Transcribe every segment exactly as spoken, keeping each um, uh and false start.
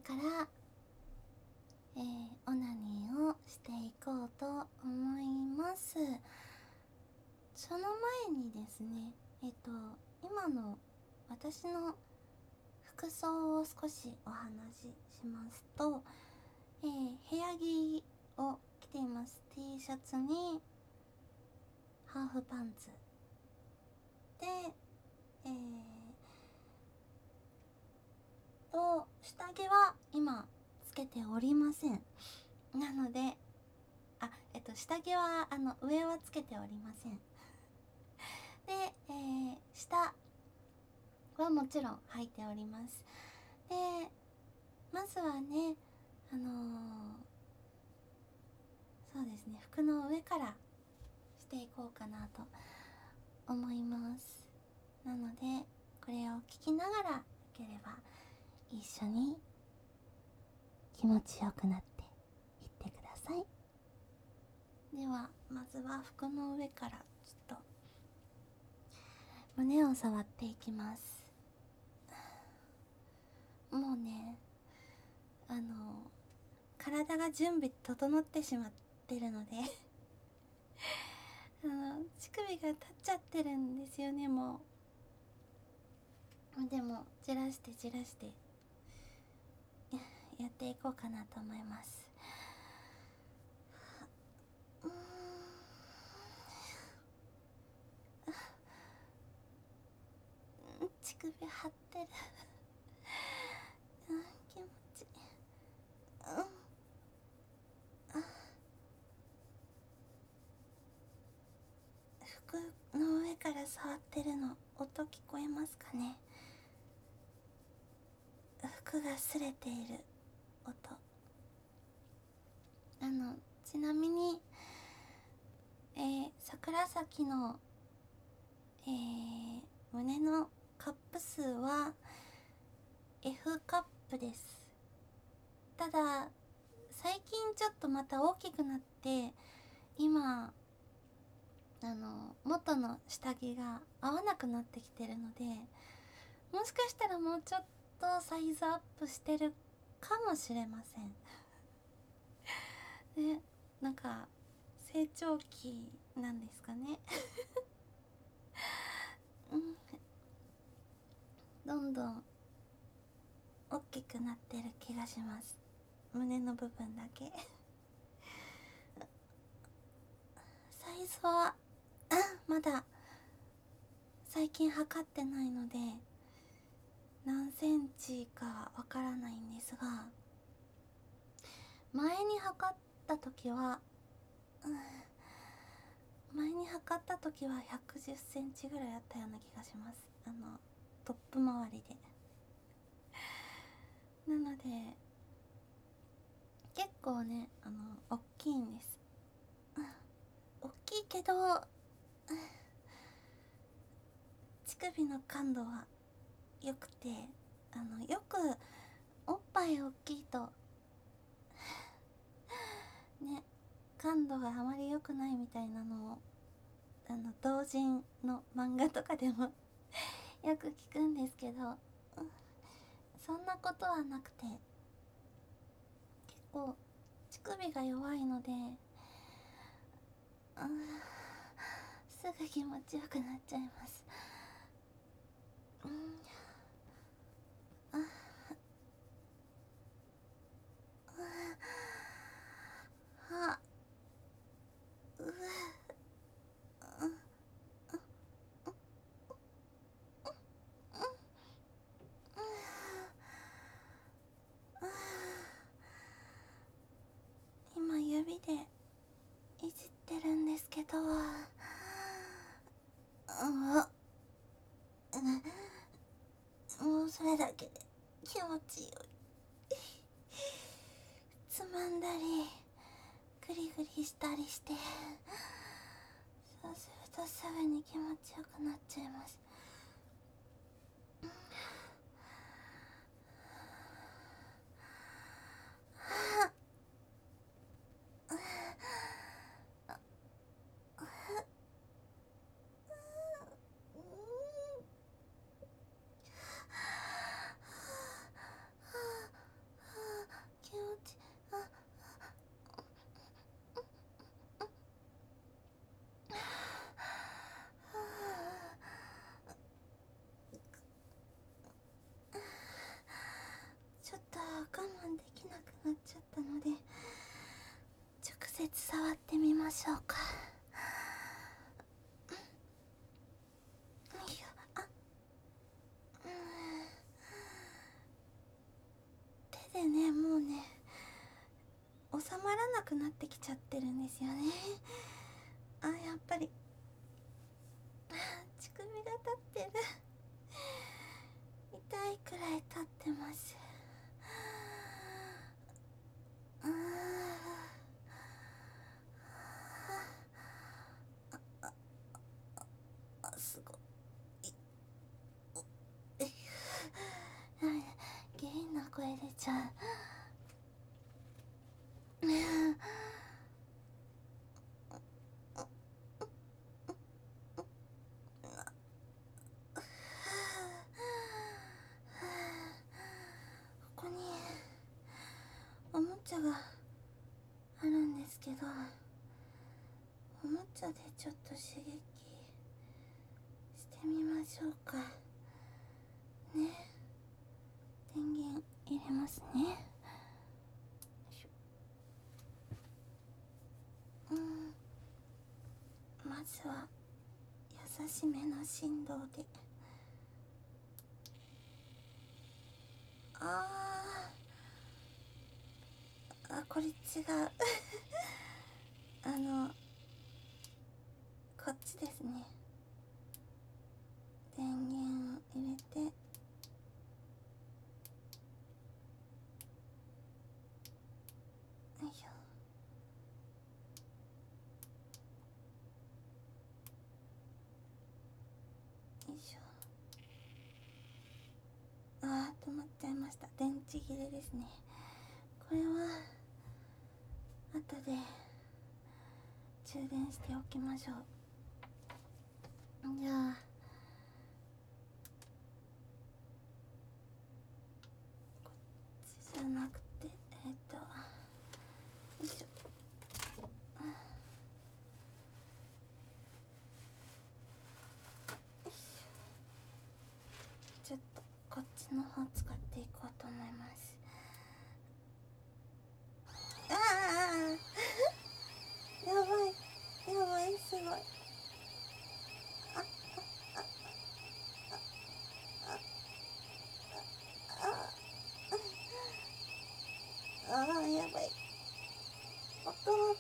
から、えー、オナニーをしていこうと思います。その前にですね、えっと今の私の服装を少しお話ししますと、えー、部屋着を着ています。 T シャツにハーフパンツで、えー、と下着は今つけておりません。なのであ、えっと下着はあの上はつけておりません。で、えー、下はもちろん履いております。で、まずはね、あのー、そうですね、服の上からしていこうかなと思います。なのでこれを聞きながらよければ一緒に気持ちよくなっていってください。ではまずは服の上からちょっと胸を触っていきます。もうね、あの体が準備整ってしまってるのであの乳首が立っちゃってるんですよね。もうでもじらしてじらしてやっていこうかなと思います。うーん、乳首張ってるうん、気持ちいい。うん服の上から触ってるの音聞こえますかね。服が擦れている音。あのちなみに、えー、桜咲の、えー、胸のカップ数は F カップです。ただ最近ちょっとまた大きくなって今あの元の下着が合わなくなってきてるので、もしかしたらもうちょっとサイズアップしてるかもしれませんね。なんか成長期なんですかねうん、どんどん大きくなってる気がします。胸の部分だけサイズはまだ最近測ってないので何センチかわからないんですが、前に測った時は、うん、前に測った時はひゃくじゅっセンチぐらいあったような気がします。あのトップ周りでなので結構ね、あの大きいんです、うん、大きいけど、うん、乳首の感度は良くて、あのよくおっぱい大きいとね、感度があまり良くないみたいなのをあの同人の漫画とかでもよく聞くんですけど、うん、そんなことはなくて結構乳首が弱いので、うん、すぐ気持ちよくなっちゃいます。うん、ああうわ今指でいじってるんですけど、あもうそれだけで気持ちよい。つまんだりグリグリしたりして、そうするとすぐに気持ちよくなっちゃいます。 触ってみましょうか。よいしょ。あ、うん、手でね、もうね収まらなくなってきちゃってるんですよね。あ、やっぱり乳首が立ってる。痛いくらい立ってます。ああ、すごい。おい、下品な声出ちゃう。ここにおもちゃがあるんですけど、おもちゃでちょっと刺激してみましょうかね。電源入れますね。うん、まずは優しめの振動で。あーあ、これ違うあのこっちですね。電源を入れて、よいしょ。よいしょ。あー、止まっちゃいました。電池切れですね。これは後で充電しておきましょう。じゃあこっちじゃなくて、えっとよいしょ。ちょっとこっちの方使っていこうと思います。ああやばいやばい、すごい。ああああ、やばい。音大きい。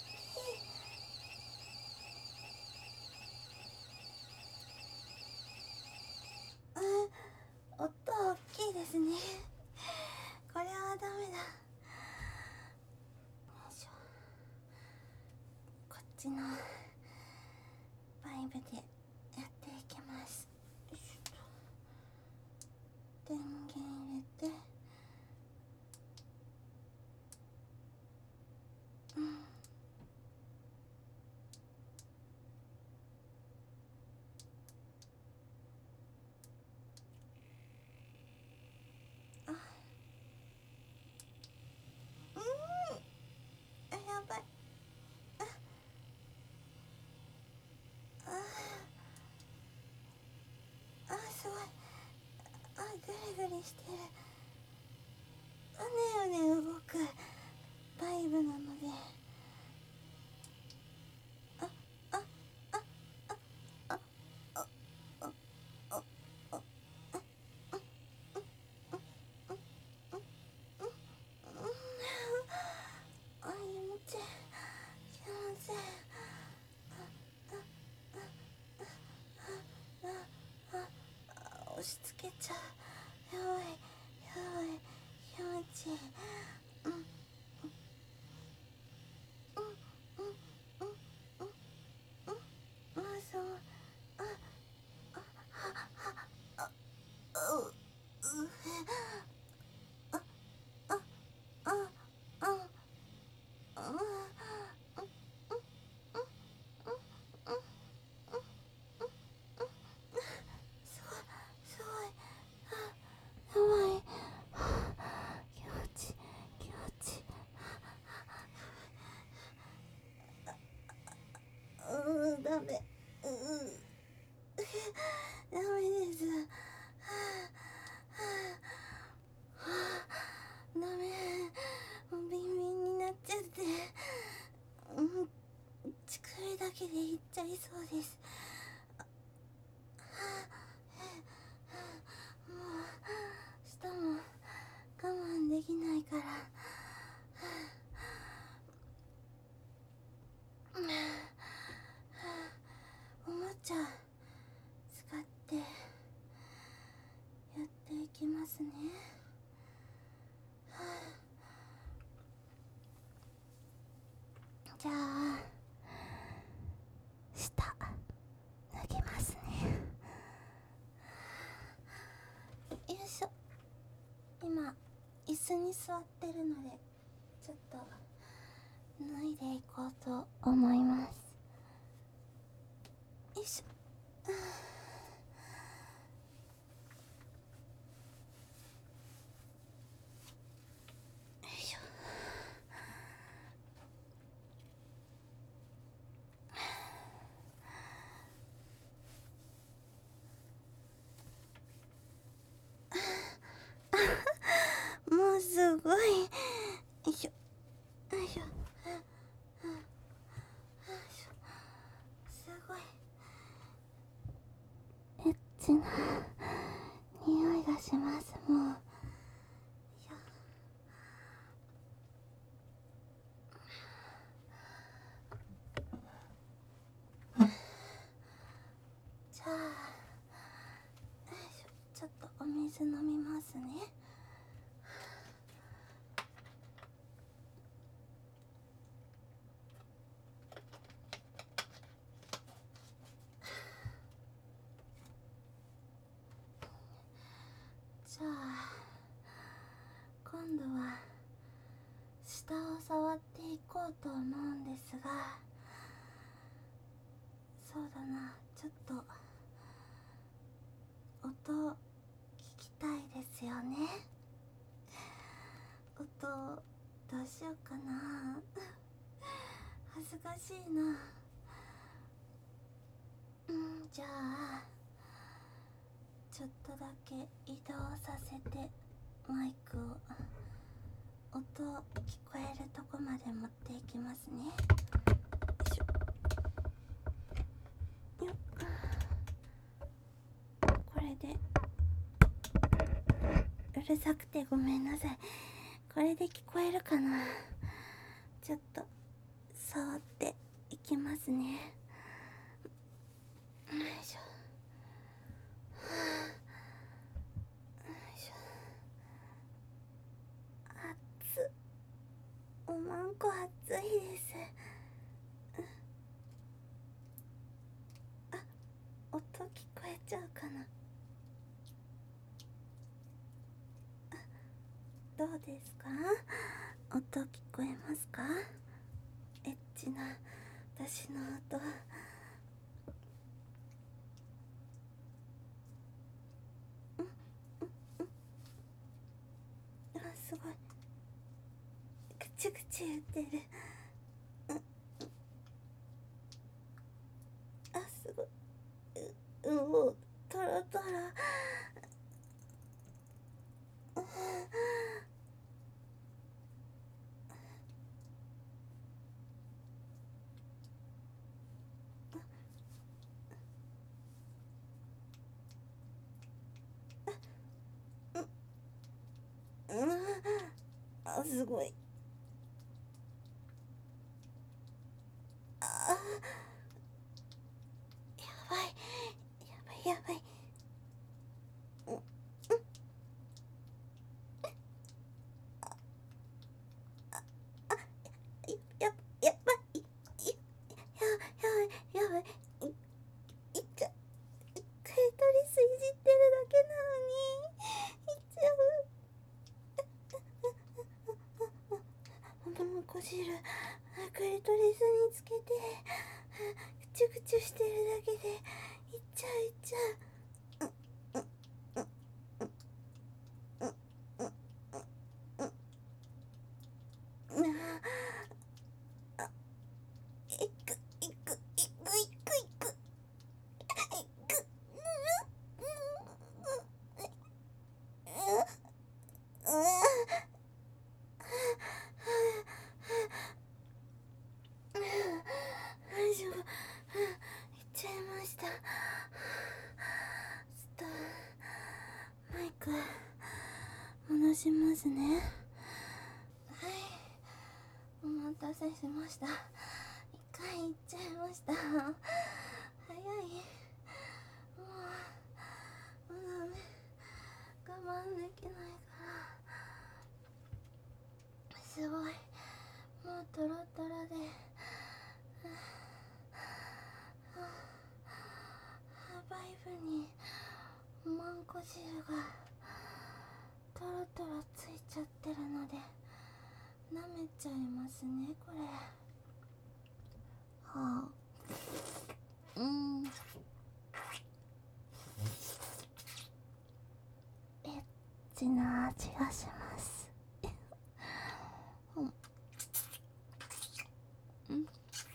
あ、音大きいですね。これはダメだ。よいしょ。こっちのバイブでやっていきます。よいしょと。電源入れて、うん、あ、うん、あ、やばい。あああ、すごい。あ、ぐりぐりしてる。うねうね動くバイブなので、あああああああああ、気持ちいい気持ちいい。押し付けちゃう。やばいやばい、気持ちいい。うんうんうんうんうんうんうん、あ、そう。ああああ、ううあああああ、すごいすごい。やばい。気持ち気持ちそうです。もう舌も我慢できないから、おもちゃ使ってやっていきますね。じゃあ舌脱ぎますね。よいしょ。今椅子に座ってるのでちょっと脱いでいこうと思います。よいしょ。もうすごい。よいしょよいしょ。すごいエッチな匂いがします。もうよいしょ。じゃあよいしょ、ちょっとお水飲みますね。じゃあ今度は下を触っていこうと思うんですが、そうだな、ちょっと音聞きたいですよね。音どうしようかな。恥ずかしいな。うん、じゃあちょっとだけ移動させてマイクを音聞こえるとこまで持っていきますね。よいしょ。よっ、これでうるさくてごめんなさい。これで聞こえるかな。ちょっと触っていきますね。よいしょ。よいしょ。熱っ、おまんこ熱いです。あ、音聞こえちゃうかな。どうですか？音聞こえますか？エッチな私の音。うんうんうん。あ、すごい。ぐちゅぐちゅ言ってる。うんうん。あ、すごい。う、うもうトロトロ。うん、うん、あ、すごい。あ、やばいやばいやばい。うんうん。や、やばい。や、や、やばい。い、いっちゃう。クリトリスいじってるだけなのにいっちゃう。もうこ汁クリトリスにつけてぐちゅぐちゅしてるだけでいっちゃういっちゃう。いくいくいくいくいくいく。大丈夫。 直しますね。はい、お待たせしました。一回行っちゃいました。早い。もうもうダメ、我慢できないからすごい、もうトロトロで、バイブにマンコ汁がトロトロついちゃってるので舐めちゃいますね、これ。はあ、うんエッチな味がしますうんうん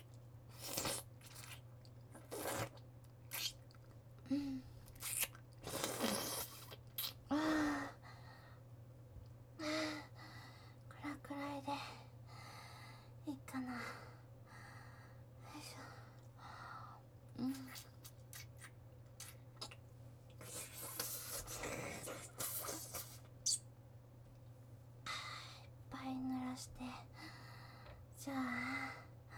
うんああ、これくらいでいいかな。よいしょ。うん、いっぱい濡らして、じゃあ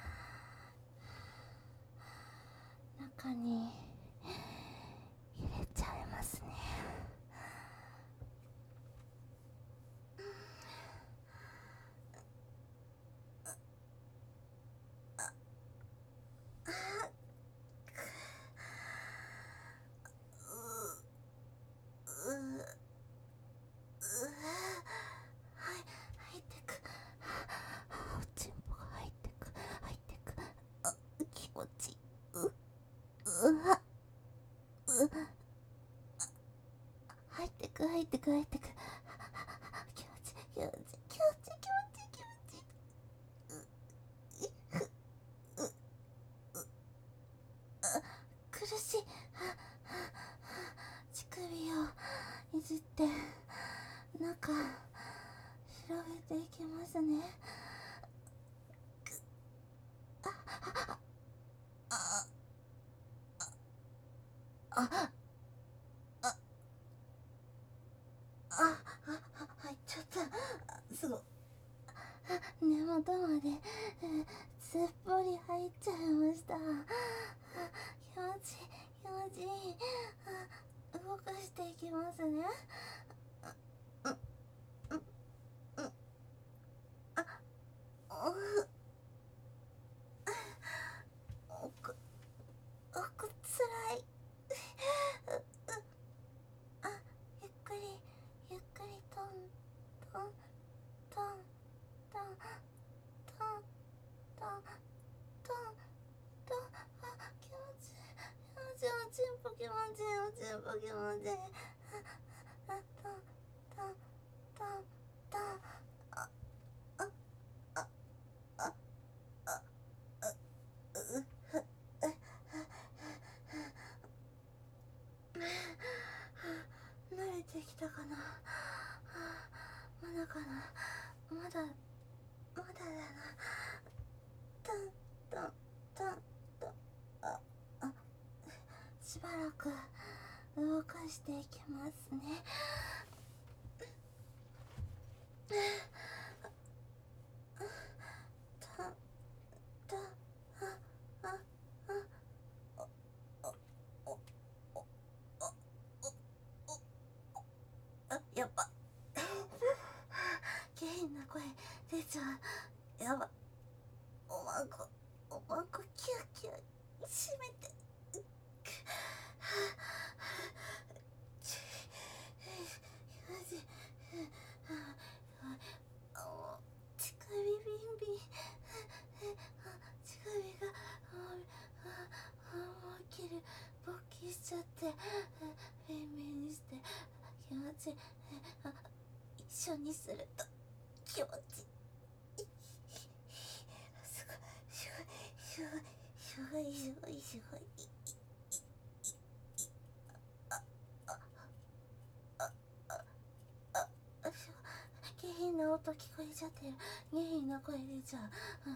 中に入れちゃいますね。入ってく、おちんぽが入ってく、入ってく、あ、気持ちいい。ううわう入ってく、入ってく、入ってく、気持ちいい、気持ちいい、気持ちいい、気持ちいい、気持ちいい。苦しい。乳首をいじって中広げていきますね。ああああああ入っちゃった。すごい。根元まで、えー、すっぽり入っちゃいました。気持ちいい、気持ちいい。動かしていきますね。奥、奥つらい。あ、ゆっくりゆっくりトントントントントントントントン。あ、気持ちいい、気持ちいい、おちんぽ気持ちいい、おちんぽ気持ちいい。あ、トントントントン。あああああう慣れてきたかな。まだかな、まだまだだな。トントントントン。ああ、しばらく動かしていきますね。トントン。ああああ、やば下品な声出ちゃう。やば、おまんこ、おまんこキューキュー閉めて。乳首ビンビン、乳首が思いっきり勃起しちゃって、ビンビンにして気持ちいい。一緒にすると気持ちいい。すごい、すごい、すごい、すごい、すごい。下品な音聞こえちゃってる。下品な声出ちゃう。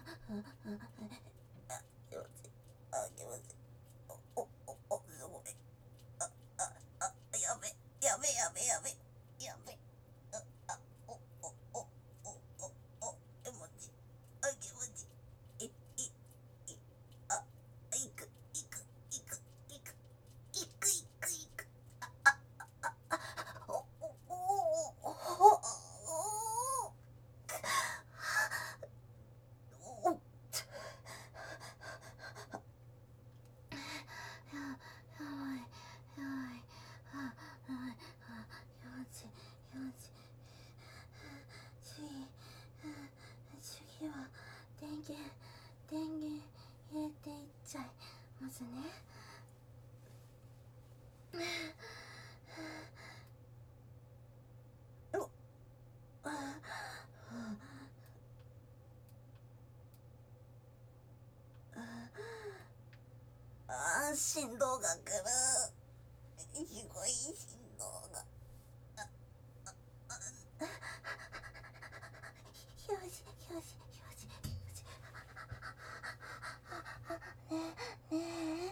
あ、気持ちいい。あ、気持ちいい。お、お、お、お、すごい。あ、あ、あ、やべ、やべ、やべ、やべ、やべ。あ、あ、 振動が来る。すごい振動が。よしよしよしよし。ねえね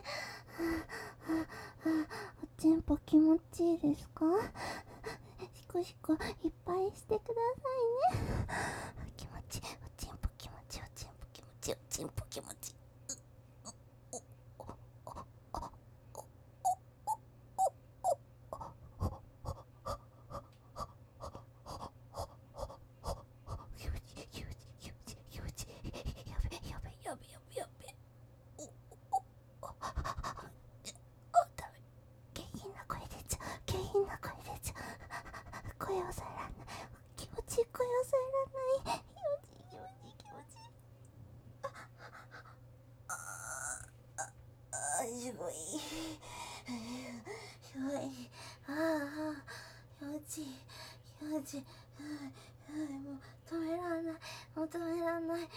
え、おちんぽ気持ちいいですか？しこしこいっぱいしてくださいね。気持ちいい、おちんぽ気持ちいい、おちんぽ気持ちいい、おちんぽ気持ちいい。声を抑えらんない。気持ちいい、声を抑えらんない。気持ちいい、気持ちいい、気持ちいい。あああ、すごい。すごい。ああ、気持ちいい、気持ちいい。もう止めらんない、もう止めらんない。う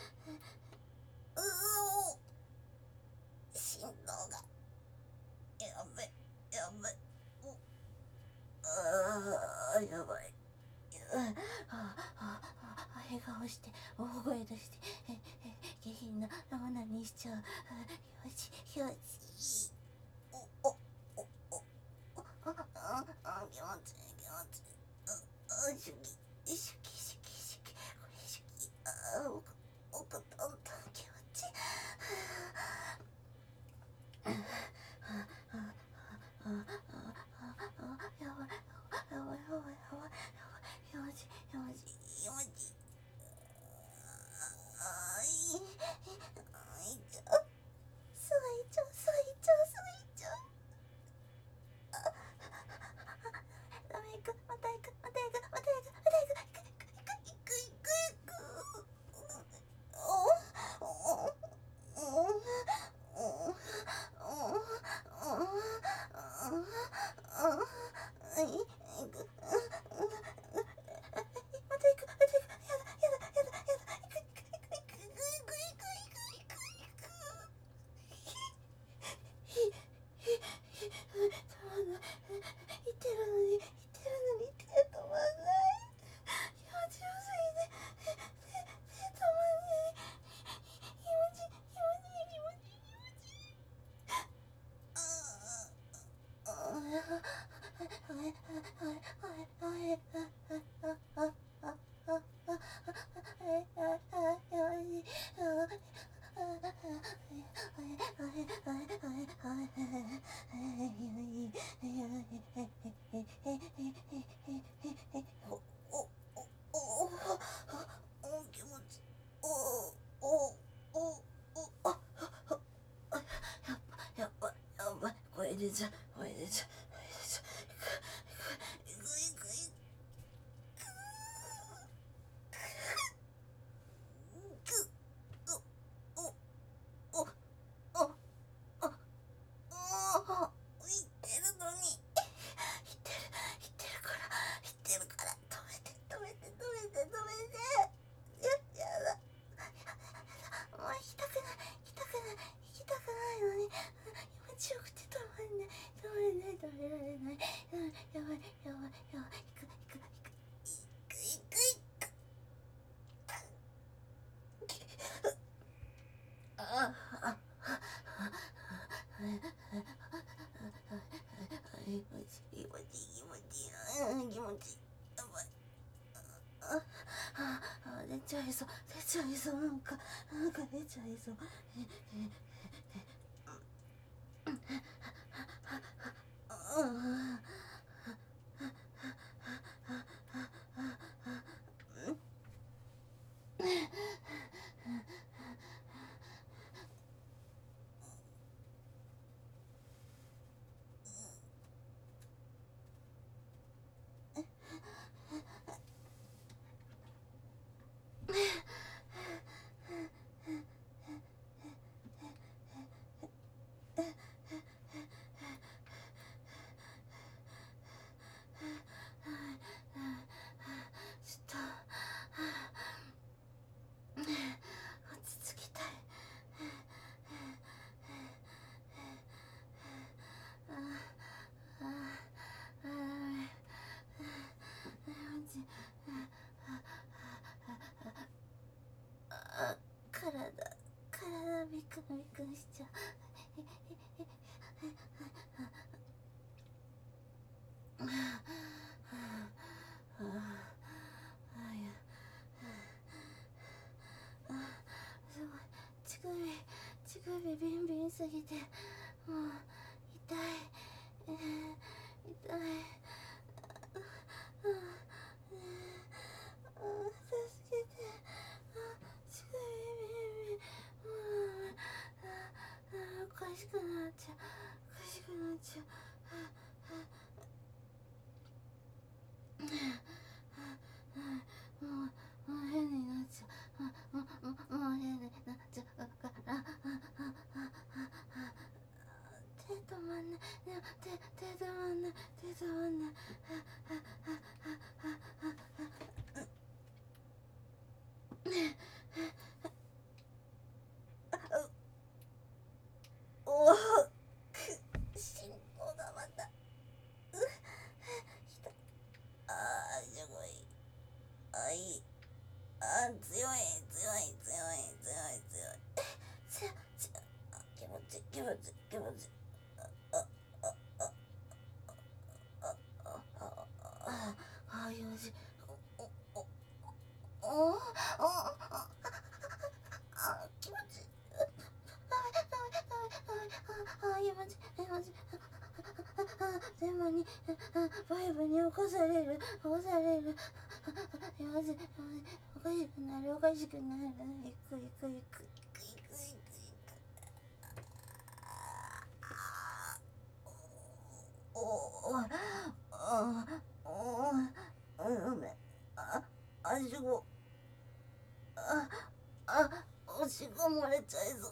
お、振動がやべやべ。ああ、やばい。ああ、笑顔して大声出して下品なラマナにしちゃう。よしよし。おおおおお、ああ、気持ちいい、気持ちいい。ああ、シュキシュキシュキシュキ、これシュキ。ああ、おくおくとんとん気持ちいい。ああああああああ、やばいやばいやばいやばいやばい。気持ちいい、気持ちいい、気持ちいい。ああ、いい。いっちゃう。すぐいっちゃう、すぐいっちゃう、すぐいっちゃう。ダメ、行く、また行く、また行く、また行く、また行く、行く、行く、行く、行く、行く。おおおおおこれでじゃ、これでじゃ、これでじゃ、いくいくいく。出ちゃいそう、出ちゃいそう、なんか、なんか出ちゃいそう。 体体ビクビクしちゃう。すごい乳首乳首ビンビンすぎてもう痛い、えー、痛い、助けて、乳首ビンビン、おかしくなっちゃう、おかしくなっちゃう。もう、もう変になっちゃう。もう、もう、もう変になっちゃうから。手止まんない。でも手、手止まんない。手止まんない。おお、心臓がまた。ああ、すごい。あい。あー、強い、強い、強い、強い、強い。強い、強い。気持ちいい、気持ちいい、気持ちいい。あ、あ、あ、あ、あ、あ、あ、あ、あ、よし。お、お、お、お、お、あ、気持ちいい。あ、気持ちいい、気持ちいい。全部に、バイブに起こされる、起こされる。気持ちいい、おかしくなる、おかしくなる。行く、行く、行く、行く、行く、行く。おお、ああ、おお、ごめん。あ、足ご、あ、あ、おしっこ漏れちゃいそう。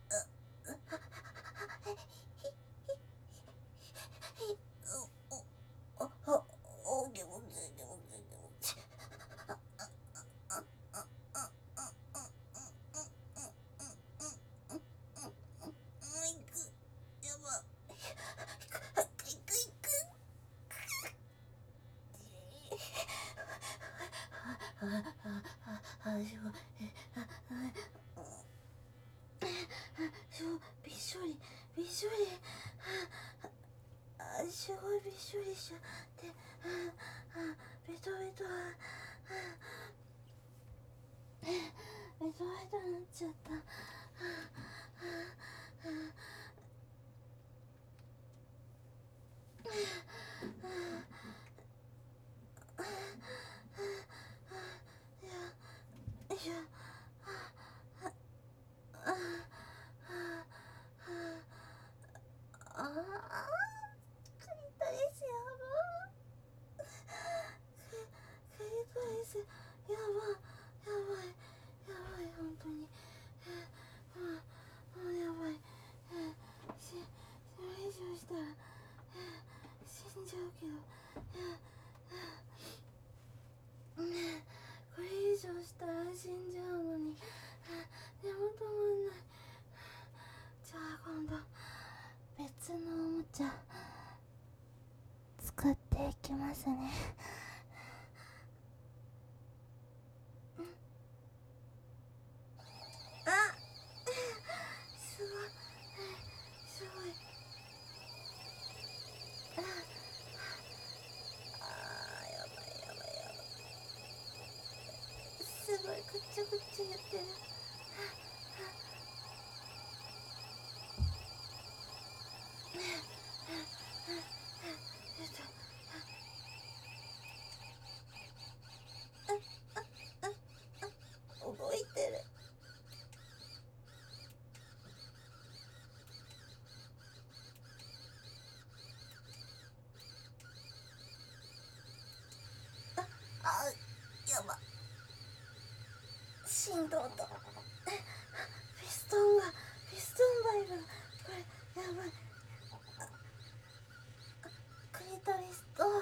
あ、あ、お、気持ちいい、気持ちいい、気持ちいい。やば。行く、行く。あ、あ、あ、すごい。すごい、びっしょり、びっしょり。あ、すごいびっしょりしちゃって、ベトベト、ベトベトになっちゃった。いや、いや、ああ、クリトリスやば。クリトリスやば、やばい、やばい、本当に。もう、もうやばい。し、それ以上したら死んじゃうけど。これ以上したら死んじゃうのに。でも止まんない。じゃあ今度別のおもちゃ使っていきますね。あ、すごい、すごい。ああ、やばい、やばい、やばい。すごい、ぐっちゃぐっちゃ言ってる。動いてる。あ、やば。振動とピストンが、ピストンバイブが、これやばい。クリトリスと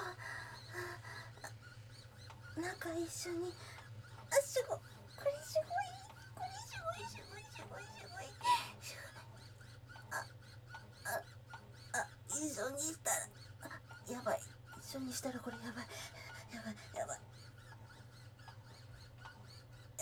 なんか一緒に、あ、すごい、これすごい、これすごい、すごい、すごい、すごい、すごい。あ、あ、あ、一緒にしたら、あ、やばい、一緒にしたらこれやばい、やばい、やばい、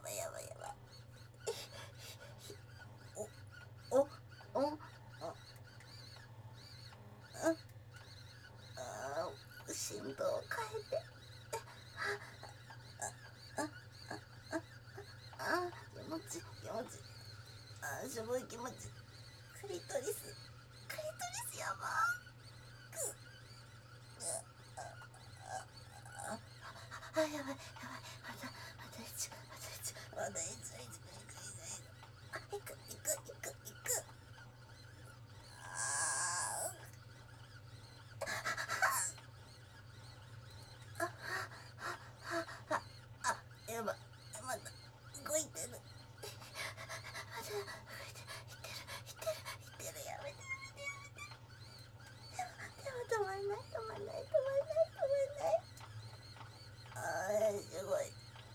ばいやばいやばい。おおおおああ、振動を変えて、あああああ、気持ち気持ち、ああ、すごい気持ち。クリトリスクリトリスやばくああ、やばいやばい、またまた一また一また一いついくいくいくあ、いくいくいくいくあああああ、やばい、また動いてる、また動いてる、いってるいってるいってる、やめてやめて、でも止まんない止まんない止まんない止まんない、あーすごい、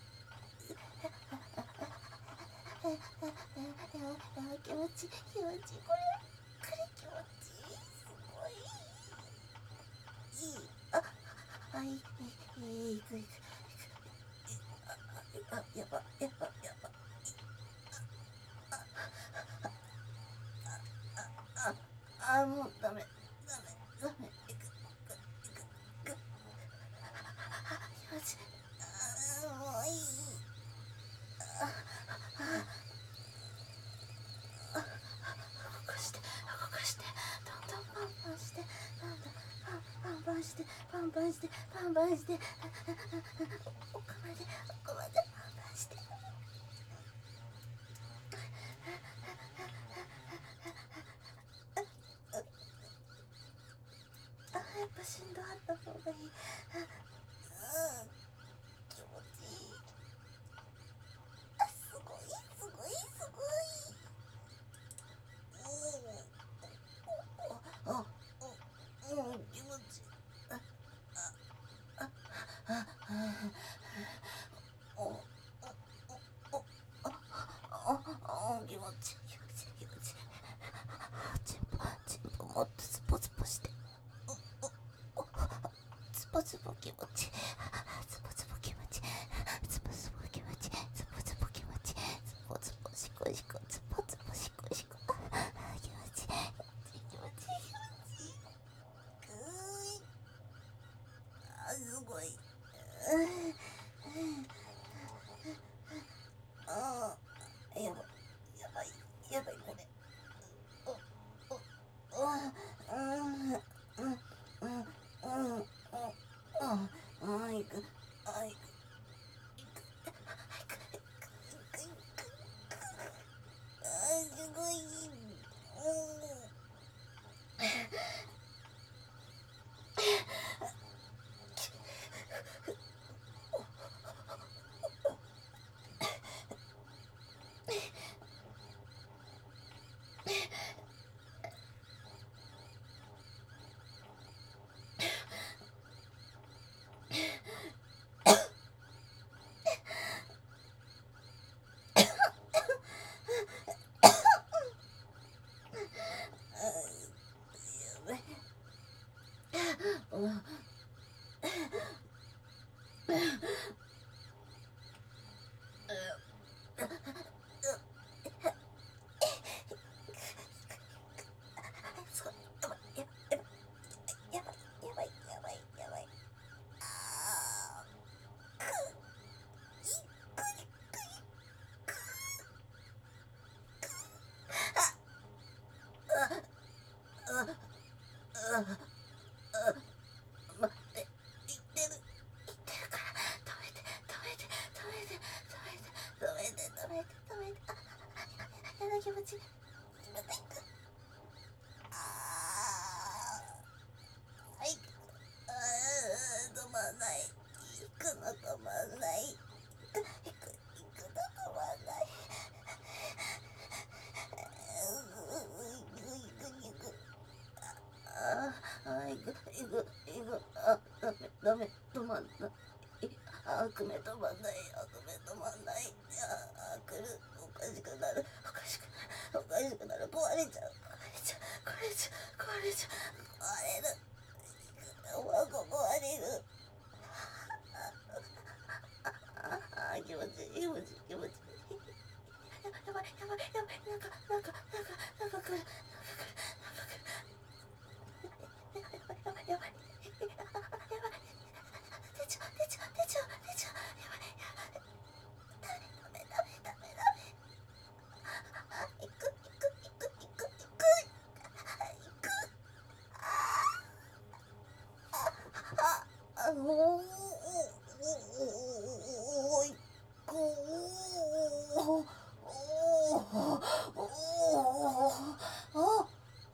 気持ちいい気持ちいい、これこれ気持ちいい、すごいいい、ああ、いいいいいい、いくいくあ、やばやばやば、ああ、もうダメダメダメ、いくいくいくいく、気持ちいい、あもういい、ああ動かして動かして、どんどんパンパンして、どんどんパンパンしてパンパンしてパンパンして、奥まで奥までパンパンして、あ、やっぱ振動あった方がいい、うん、気持ちいい、あ、すごいすごいすごい、うん、あ、うん、気持ちいい、ああああおおおおおお気持ちいい気持ちいい気持ちいい、チンポチンポもっとスポスポして、おおスポスポ気持ちいい、スポスポ気持ちいい、スポスポ気持ちいい、スポスポ気持ちいい、スポスポシコシコ、スポスポシコシコ、気持ちいい気持ちいい気持ちいい気持ちいい、ぐーい、あ、すごい、あー、やばいやばいやばい、これ、おおおうんうんうんうんうんうんうん、いくあ、いくいくいくいくいく、あ、すごい、うんうんすごい、やばいやばいやばいやばいやばいやばい、あーくいくいくいくああああ、待って、言ってる言ってるから、止めて止めて止めて止めて止めて止めて止めて、ああ、やだ気持ちいい、また行く、あーはい、あー止まんない、行くの止まんない、行く行く行くの止まんない、ああ、いくいくいく、あ、ダメダメ、止まんない、あ、悪夢止まんない、悪夢止まんない、あ、来る、おかしくなる、おかしくなる、おかしくなる、壊れちゃう壊れちゃう壊れちゃう壊れちゃう壊れる、 わこ壊れる。あー気持ちいい気持ちいい気持ちいい。やばいやばいやばい、なんかなんかなんかなんか来る、なんか来るなんか来る。やばいやばいやばいやばい、出ちゃう出ちゃう出ちゃう出ちゃう、やばいやばい、ダメダメダメダメ。行く行く行く行く行く行く。あのー、おーいこーおーおー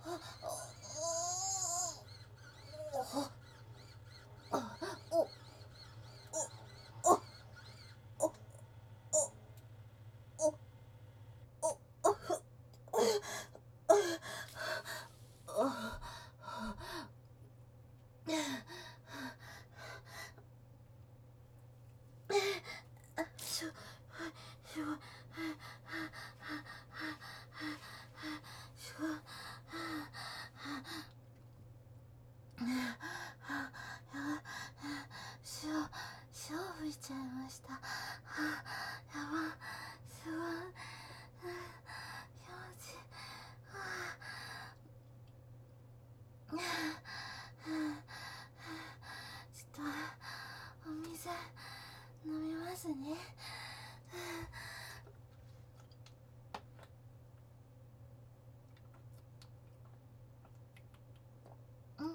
しょしょしょしょ吹いちゃいました。やばすごい気持ちいい。ちょっとお水飲みますね。うん。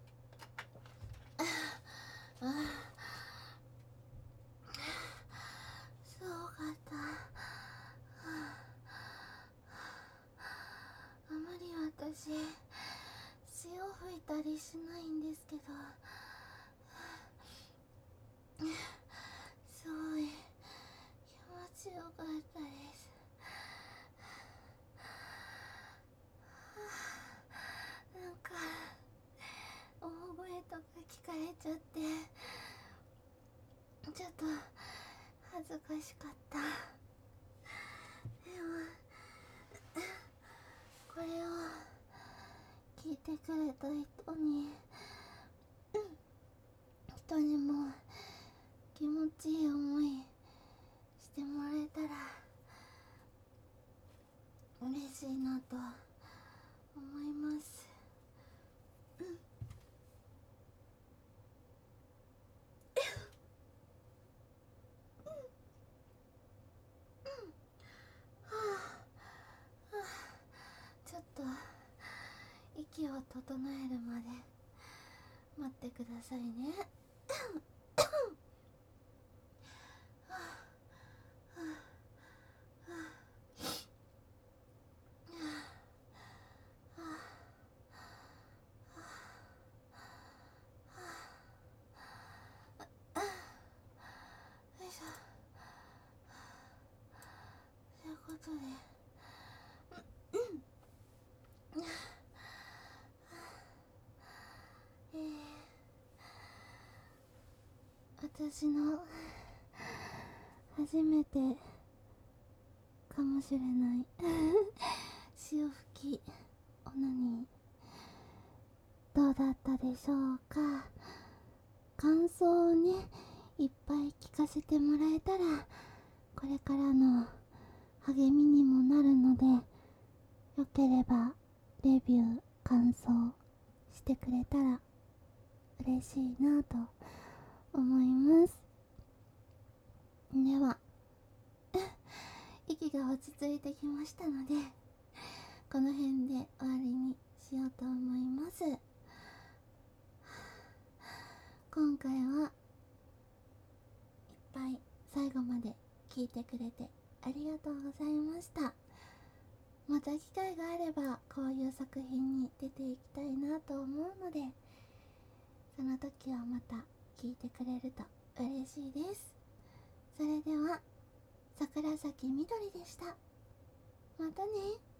あ、すごかった。あまり私潮吹いたりしないんですけど、すごい気持ちよかったです。なんか大声とか聞かれちゃってちょっと恥ずかしかった。でもこれを聞いてくれた人に人にも気持ちいい思いしてもらえたら嬉しいなと思います。うんちょっと息を整えるまで待ってくださいね。よいしょ。ということで、えー、私の初めてかもしれない潮吹きオナニーどうだったでしょうか。感想をねいっぱい聞かせてもらえたらこれからの励みにもなるので、よければレビュー感想してくれたら嬉しいなと思います。では息が落ち着いてきましたのでこの辺で終わりにしようと思います。今回はいっぱい最後まで聞いてくれてありがとうございました。また機会があればこういう作品に出ていきたいなと思うので、その時はまた聞いてくれると嬉しいです。それでは桜咲みどりでした。またね。